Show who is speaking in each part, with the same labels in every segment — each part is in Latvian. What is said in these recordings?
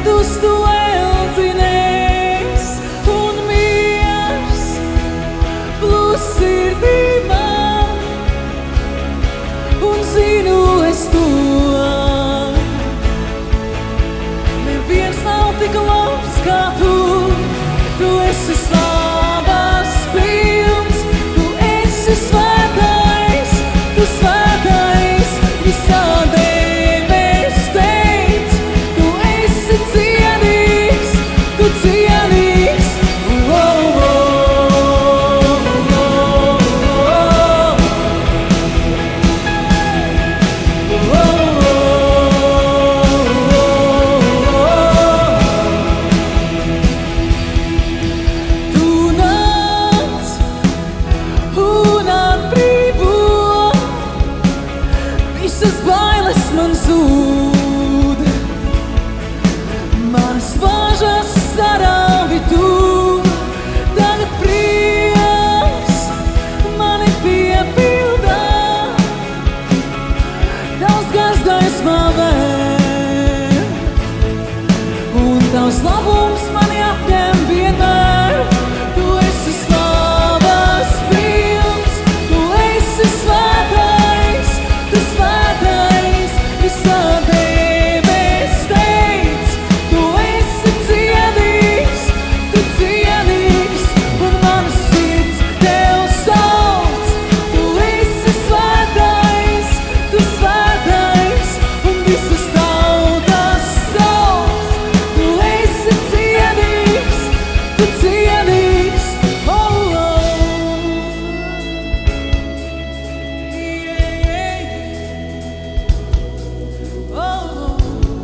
Speaker 1: medus tu eldzinēs un miers plūs sirdī man. Un zinu es to, neviens nav tik labs kā tu. Tu esi slavas pilns, tu esi svētais, tu svētais, visā debes teic. Tu esi cienīgs, tu cienīgs. Visas bailes man zūd, manas bažas sarāvi tu. Tagad prieks mani piepildā, tavs gars gaismā vēr, un tavs labums mani apņem vienmēr. Tu esi slavas pilns, tu esi svētais, tu svētais, visā debes teic. Tu esi cienīgs, tu cienīgs, un manas sirds tev sauc. Tu esi svētais, tu svētais, un visas tautas sauc. Tu esi cienīgs, tu cienīgs. Oh, oh. Yeah. Oh, oh.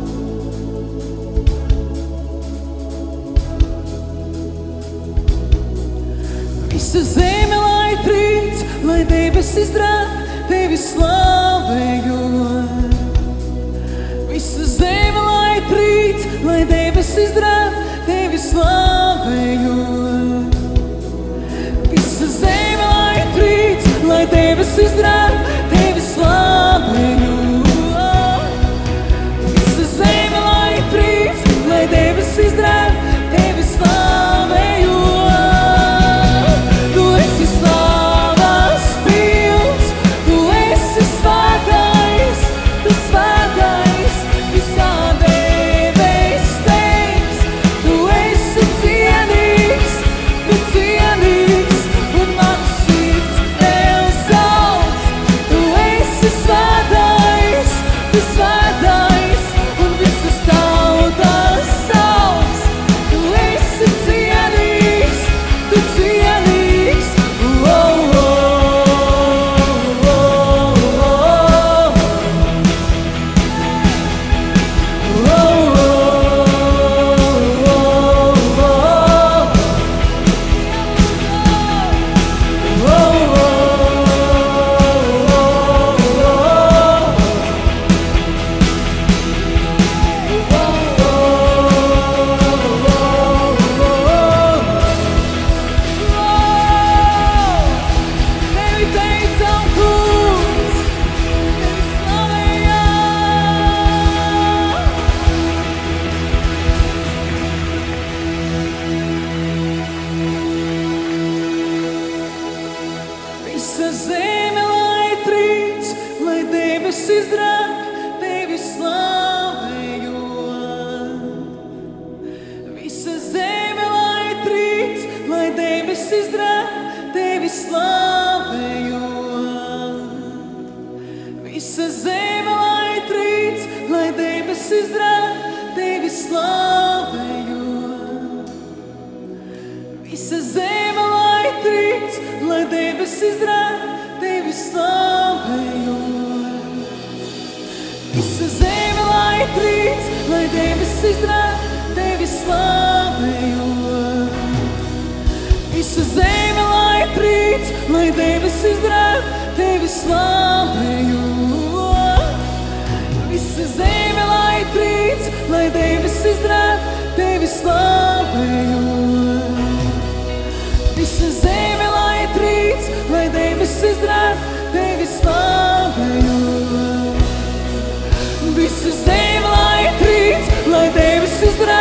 Speaker 1: Visa zeme lai trīc, lai debesis drēb tevi slavējot. Visa zeme lai trīc, lai debesis drēb tevi slavējot. Visa zeme lai trīc, lai debesis drēb tevi slavējot. Visa zeme lai trīc, lai debesis drēb tevi slavējot. Tu esi slavas pilns, tu esi svētais, tu svētais, visā debes teic. Tu esi cienīgs, tu cienīgs, un manas sirds tev sauc. Tu esi svētais, tu svētais, un visas tautas sauc. Tu esi cienīgs, tu cienīgs. Oh, oh, oh, oh, oh. Oh, oh, tevi teicam kungs, tevi slavējam. Visa zeme lai trīc, lai debesis drēb tevi slavējot. Visa zeme lai trīc, lai debesis drēb tevi slavējot. Visa zeme lai trīc, lai debesis drēb tevi slavējot. Visa zeme lai trīc, lai debesis drēb tevi slavējot. Visa zeme lai trīc, lai debesis drēb tevi slavējot. Visa zeme lai trīc, lai debesis drēb tevi slavējot. Visa zeme lai trīc, lai debesis drēb tevi slavējot. Visa zeme lai trīc, lai debesis drēb tevi slavējot. Visa zeme lai trīc, lai debesis drēb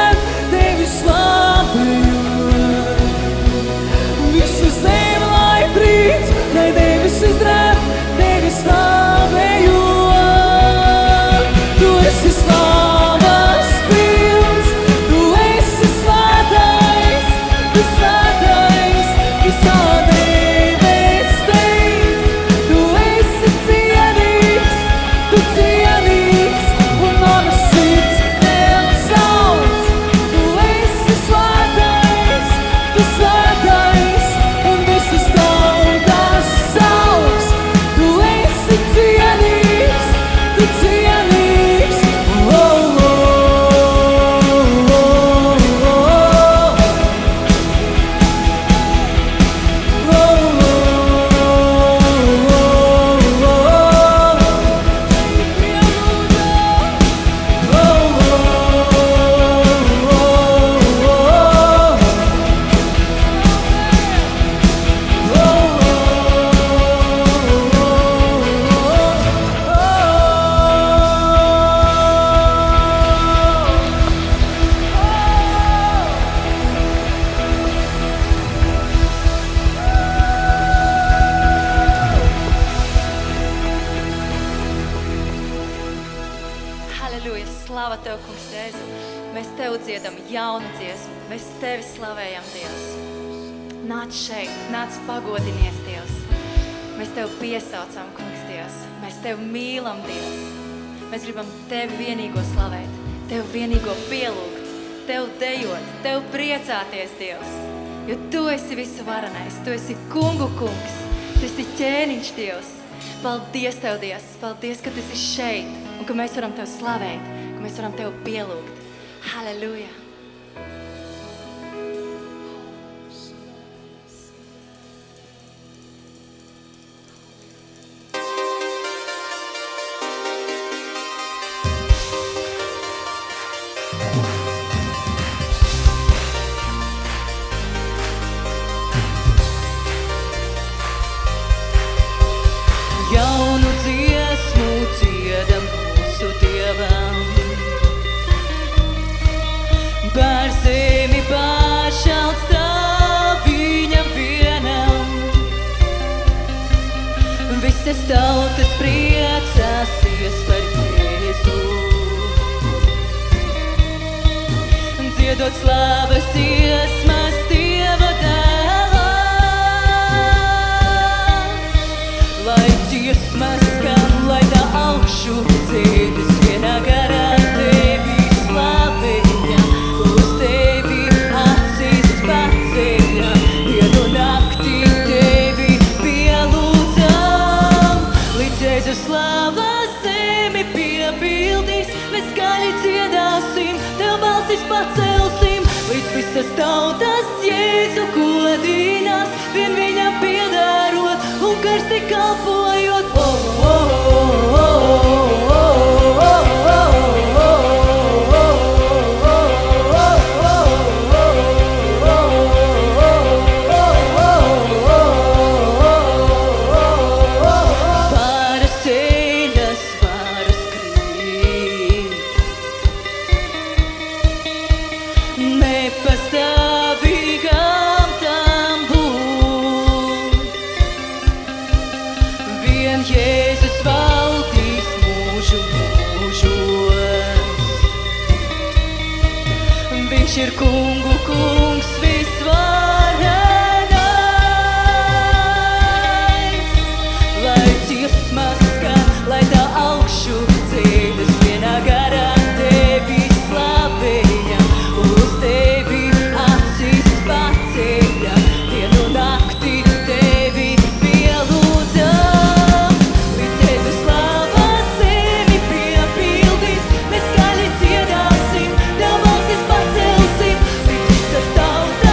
Speaker 2: kungs, Jēzu. Mēs Tev dziedam jaunu dziesmu. Mēs Tevi slavējam, Dievs. Nāc šeit, nāc pagodinies, Dievs. Mēs Tev piesaucam, kungs, Dievs. Mēs Tev mīlam, Dievs. Mēs gribam Tevi vienīgo slavēt, Tev vienīgo pielūgt, Tev dejot, Tev priecāties, Dievs. Jo Tu esi visu varenais, Tu esi kungu kungs, Tu esi ķēniņš, Dievs. Paldies Tev, Dievs, paldies, ka Tu esi šeit un ka mēs varam Tev slavēt, ka mēs varam Tev pielūgt. Halleluja!
Speaker 1: Jaunu dziesmu dziedam mūsu Dievam, par zemi pāršauts tā viņam vienam. Visas tautas priecāsies par Jēzu, dziedot slavas dziesmas Dieva dēlam. Lai dziesmas skan, lai tā augšu ceļas vienā garā Tevi slavējam, uz Tevi acis paceļam, dienu naktī Tevi pielūdzam. Līdz Jēzu slava zemi piepildīs, mēs skaļi dziedāsim, Tev balsis pacelsim, līdz visas tautas Jēzu godinās, vien viņam piedārot un karsti kalpojot. Varas eļas, varas krīt, nepastāvīgām tām būt. Vien Jēzus valdīs mūžu mūžos. Viņš ir kungu kungs visvarenais. Lai dziesmas skan, lai tā augšu ceļas vienā garā Tevi slavējam, uz Tevi acis paceļam, dienu naktī Tevi pielūdzam. Līdz Jēzu slava zemi piepildīs, mēs skaļi dziedāsim, Tev balsis pacelsim, līdz visas tautas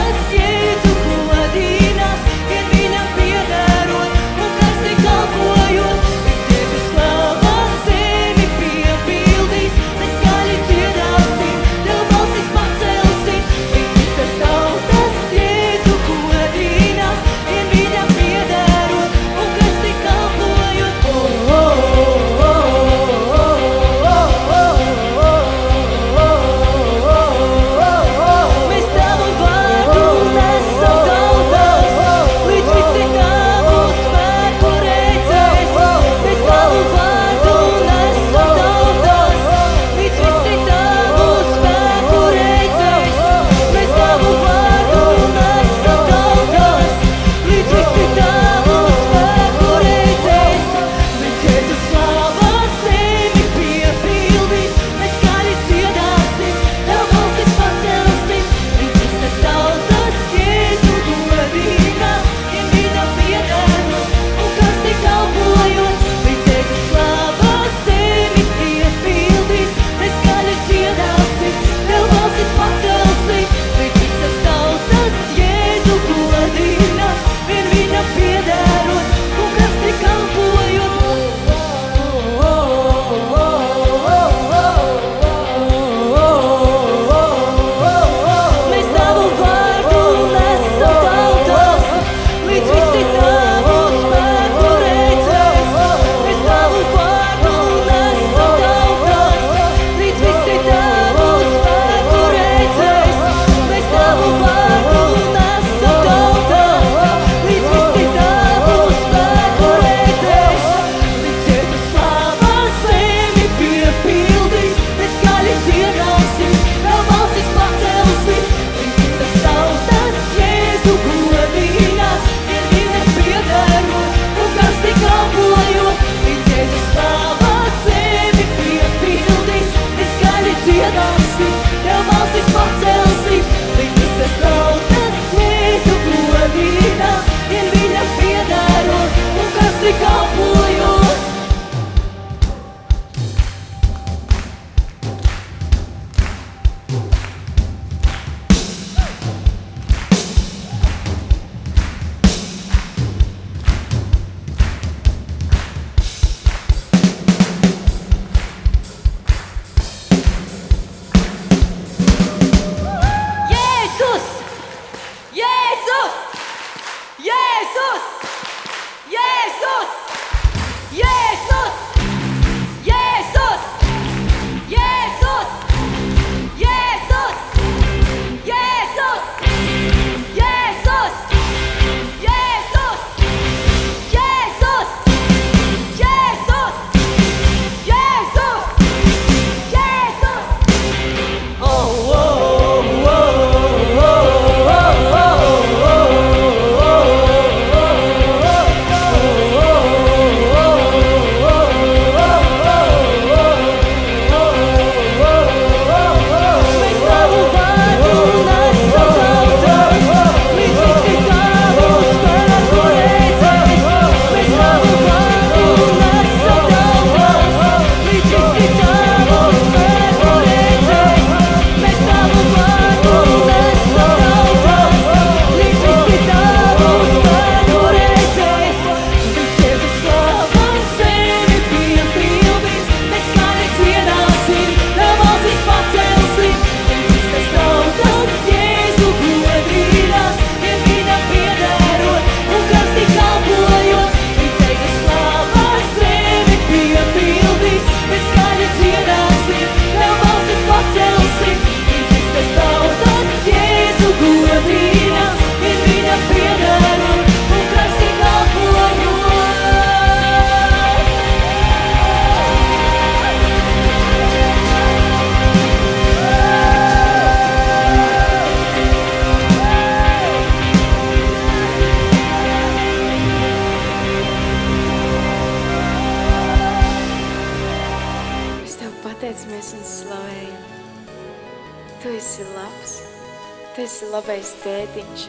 Speaker 2: Tu esi labs, Tu esi labais tētiņš.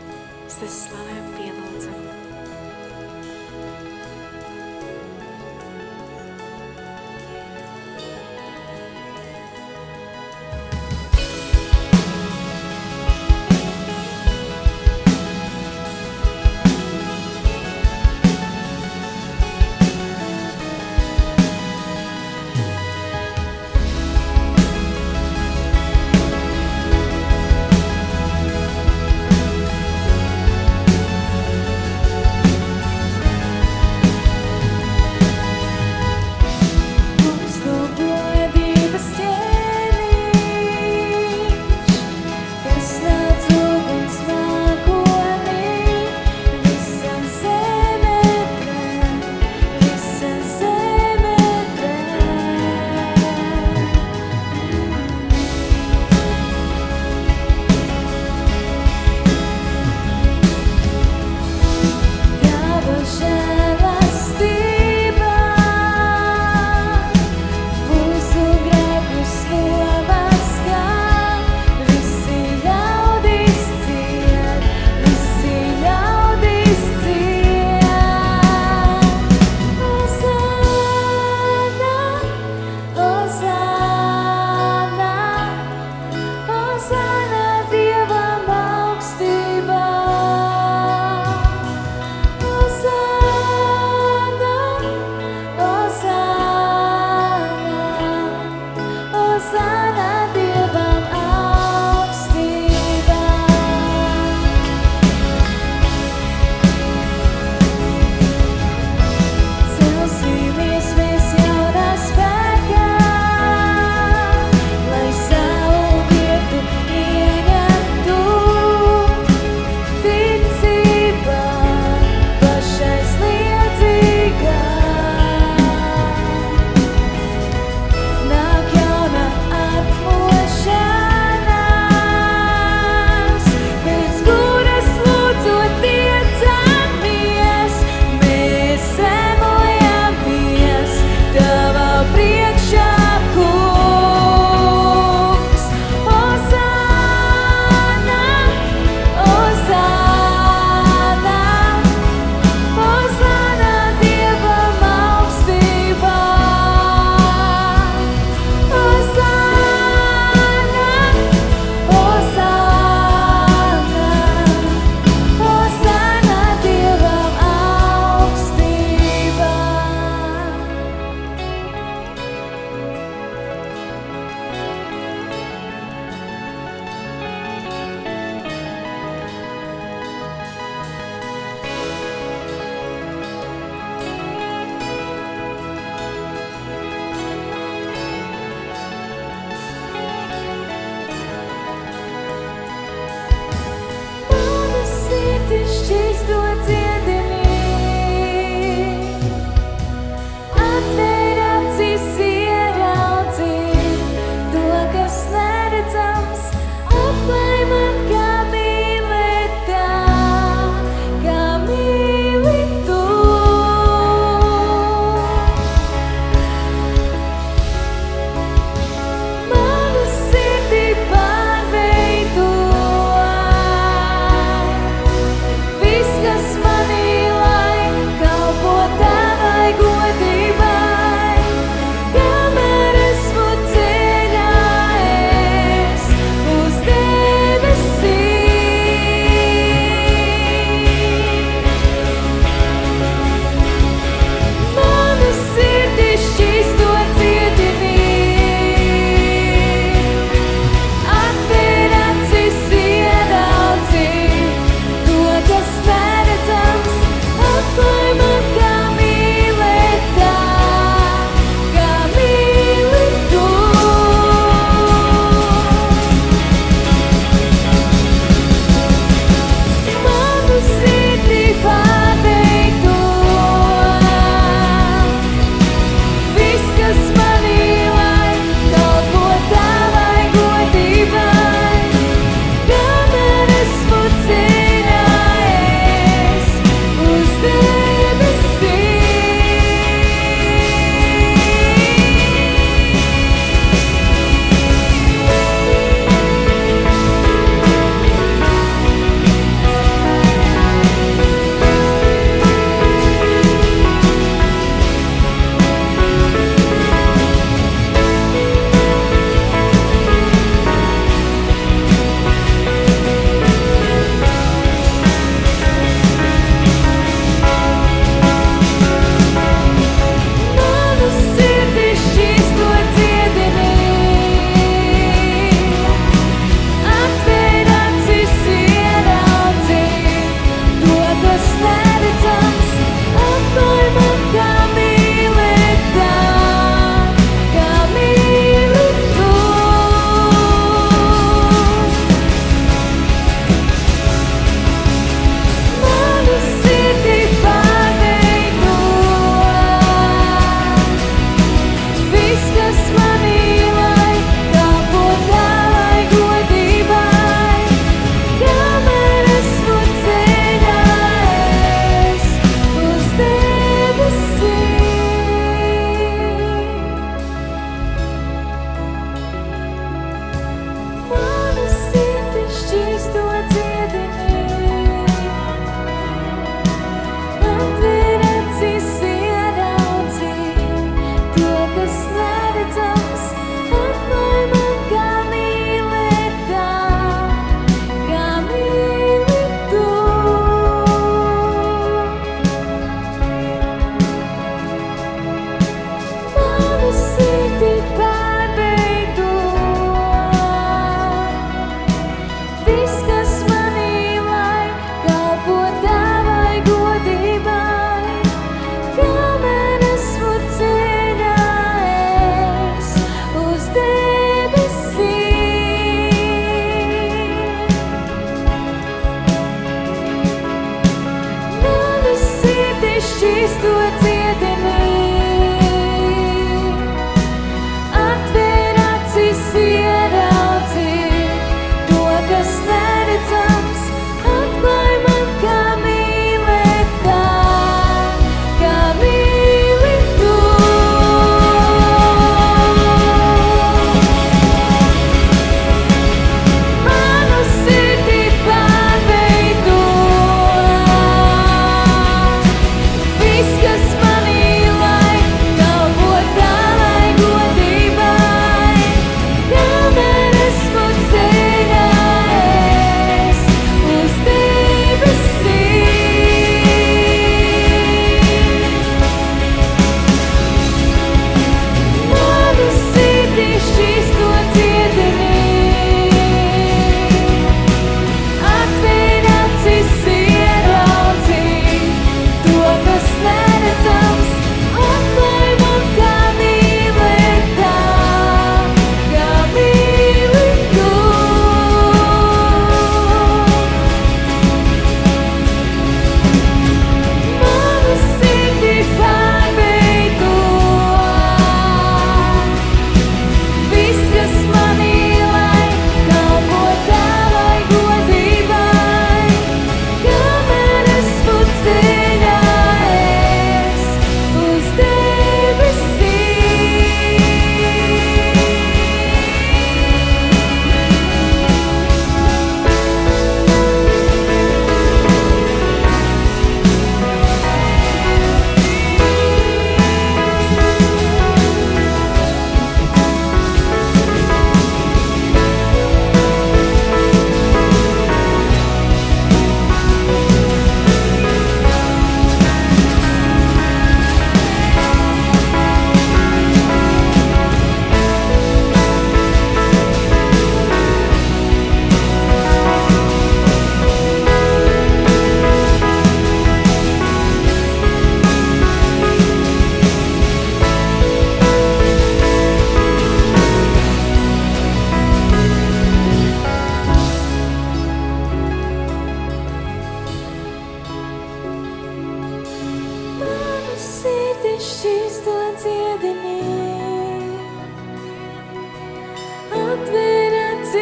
Speaker 2: Es Tevi slavējam, pielūdzam.
Speaker 3: Viss, kas man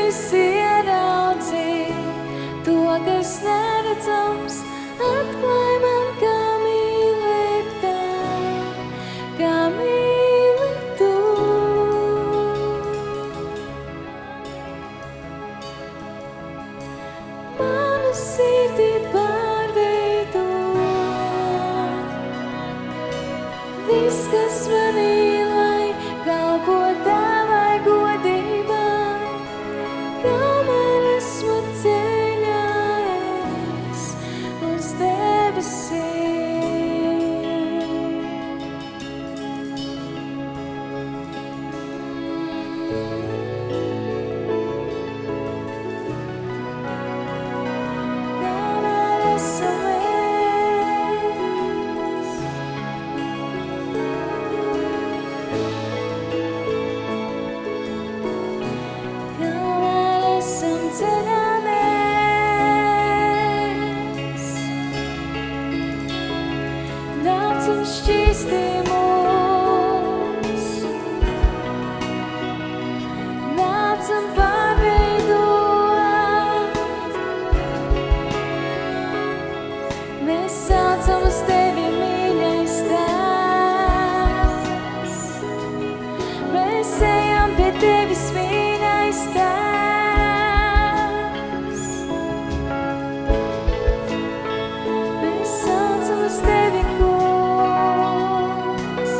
Speaker 1: tevis ieraudzīt, to, kas neredzams, atklāj man, kā mīlēt tā, kā mīli tu. Manu sirdī pārveido, viss, kas manī, lai kalpo tavai godībai, kamēr esmu ceļā es uz debesīm. Kamēr esmu kamēr esam ceļā mēs, nāc un šķīstī mūs, nāc un pārveido. Mēs saucam uz tevi, mīļais Tēvs, mēs ejam pie tevis, mīļais Tēvs. Mēs saucam uz tevi, Kungs.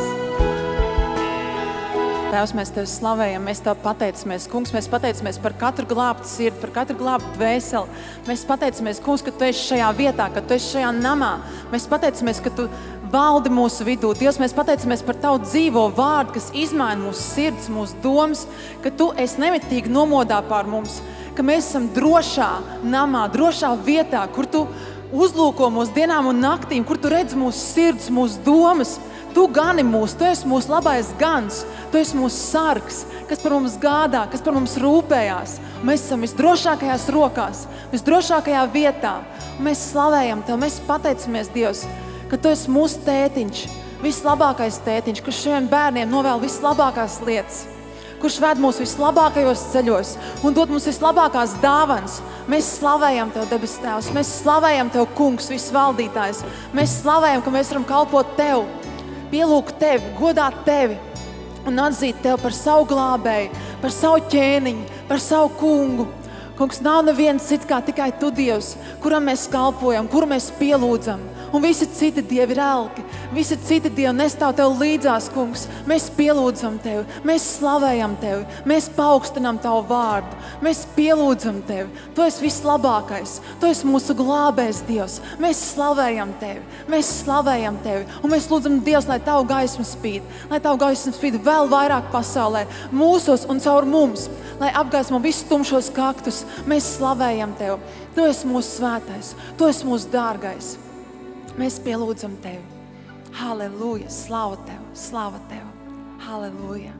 Speaker 3: Tēvs, mēs Tev slavējam, mēs Tev pateicamies. Kungs, mēs pateicamies par katru glābtu sirdi, par katru glābtu dvēseli. Mēs pateicamies, Kungs, ka Tu esi šajā vietā, ka Tu esi šajā namā. Mēs pateicamies, ka Tu valdi mūsu vidū. Dievs, mēs pateicamies par Tavu dzīvo vārdu, kas izmaina mūsu sirds, mūsu domas, ka Tu esi nemitīgi nomodā pār mums, ka mēs esam drošā namā, drošā vietā, kur Tu uzlūko mūsu dienām un naktīm, kur Tu redz mūsu sirds, mūsu domas. Tu gani mūs, Tu esi mūsu labais gans, Tu esi mūsu sargs, kas par mums gādā, kas par mums rūpējās. Mēs esam visdrošākajās rokās, visdrošākajā vietā. Un mēs slavējam Tev, mēs pateicamies, Dievs, ka Tu esi mūsu tētiņš, vislabākais tētiņš, kurš šiem bērniem novēl vislabākās lietas, kurš ved mūs vislabākajos ceļos un dod mums vislabākās dāvanas. Mēs slavējam Tev, debes Tēvs, mēs slavējam Tev, Kungs, visvaldītājs. Mēs slavējam, ka mēs varam kalpot Tev, pielūgt Tevi, godāt Tevi un atzīt Tev par savu glābēju, par savu ķēniņu, par savu kungu. Kungs, nav neviens cits kā tikai Tu, Dievs, kuram mēs kalpojam, kuru mēs pielūdzam. Un visi citi dievi ir elki, visi citi dievi nestāv Tev līdzās, Kungs. Mēs pielūdzam Tevi, mēs slavējam Tevi, mēs paaugstinām Tavu vārdu, mēs pielūdzam Tevi. Tu esi vislabākais, Tu esi mūsu glābējs, Dievs. Mēs slavējam Tevi, un mēs lūdzam, Dievs, lai Tavu gaismu spīd, vēl vairāk pasaulē, mūsos un caur mums, lai apgaismo visus tumšos kaktus. Mēs slavējam Tevi, Tu esi mūsu svētais, Tu esi mūsu dārgais. Mēs pielūdzam Tevi. Halleluja, slava Tev. Halleluja.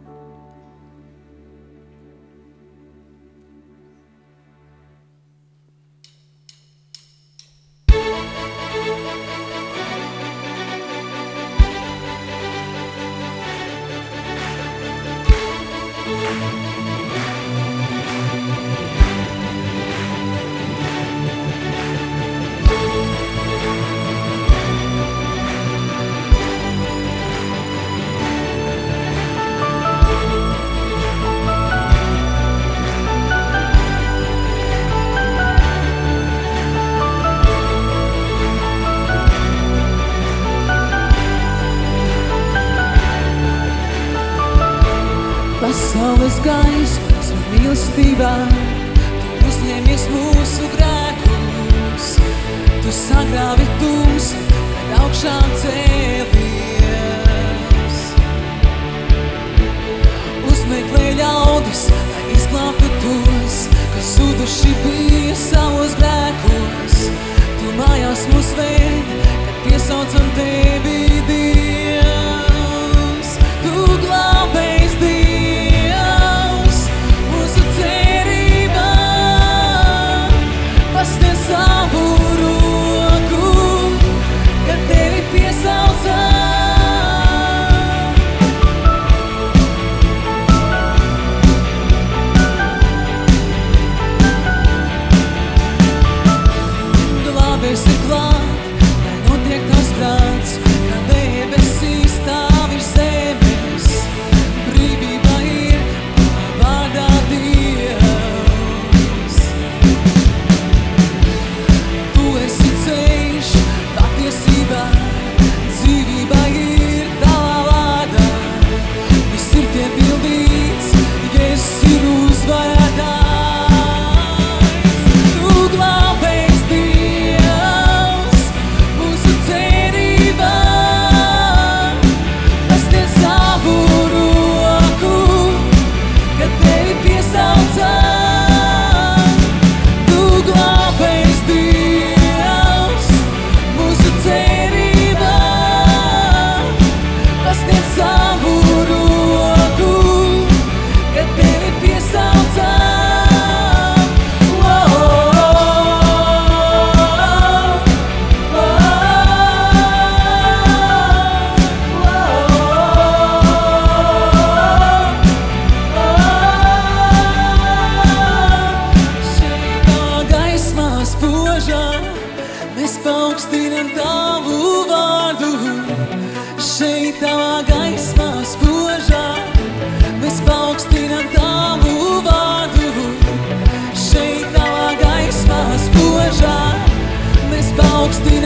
Speaker 1: Pasaules gaismas un mīlestībā, Tu uzņēmies mūsu grēkus, Tu sagrāvi tumsu, kad augšā cēlies. Uzmeklē ļaudis, lai izglābtu tos, kas zuduši bija savos grēkos. Tu mājās mūs ved, kad piesaucam Tevi, Dievs. Tu glābējs, Dievs, mūsu cerībā, pasniedz savu roku, kad Tevi piesaucam.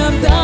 Speaker 1: viņam tā